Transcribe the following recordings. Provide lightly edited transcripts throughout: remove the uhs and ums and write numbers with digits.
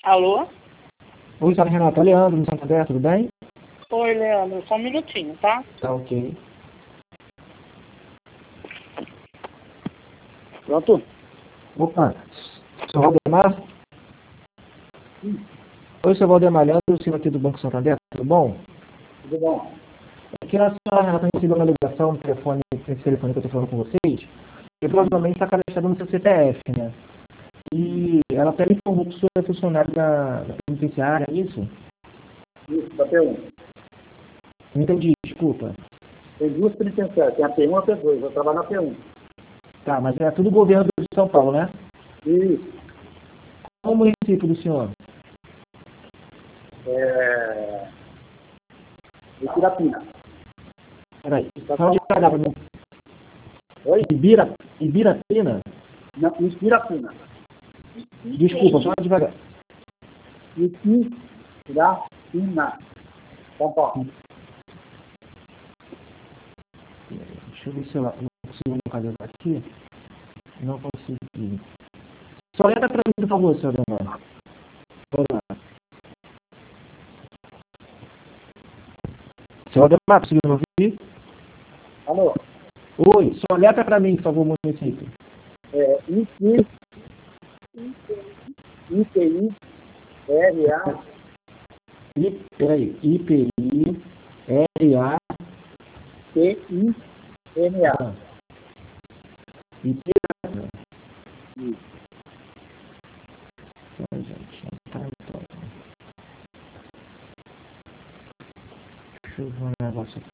Alô? Oi, senhora Renata. Leandro, no Santander, tudo bem? Oi, Leandro. Só um minutinho, tá? Tá ok. Pronto? Opa, senhor Valdemar? Oi, senhor Valdemar. Leandro, senhor aqui do Banco Santander, tudo bom? Tudo bom? Aqui a senhora Renata recebeu uma ligação no telefone, esse telefone que eu estou falando com vocês, e provavelmente está cadastrado no seu CPF, né? E ela até me informou que o senhor é funcionário da penitenciária, é isso? Isso, da P1. Não entendi, desculpa. Tem duas penitenciárias, tem a P1 e a P2. Eu trabalho na P1. Tá, mas é tudo governo de São Paulo, né? Isso. Qual o município do senhor? Ibirapina. Peraí, fala devagar pra mim. Oi? Ibirapina? Não, Ibirapina. Desculpa, fala devagar. Ibirapina. São Paulo. Deixa eu ver se eu não consigo localizar aqui. Não consegui. Só letra pra mim, por favor, senhor Ademar. Vamos lá. Senhor Ademar, conseguiu me ouvir? Alô? Oi, só letra pra mim, por favor, município. IPI-RA. Peraí, IPI-RA. PINA. Ipirapina. Isso. Gente, tá então. Deixa eu ver um negócio aqui.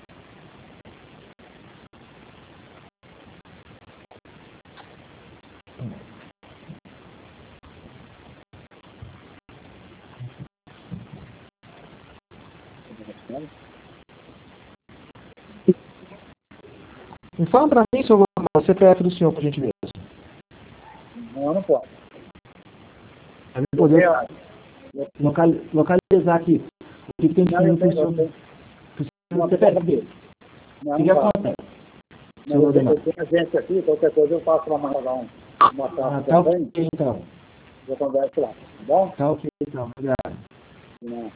Me fala pra mim, senhor, o CPF do senhor, por gentileza. Não posso. Pra mim poder localizar aqui o que tem disponível pro seu CPF dele. O que acontece? Eu tenho agência aqui, qualquer coisa eu passo lá mais uma taxa tá também. ok, então. Eu converso lá, tá bom? Tá ok, então. Obrigado. Não.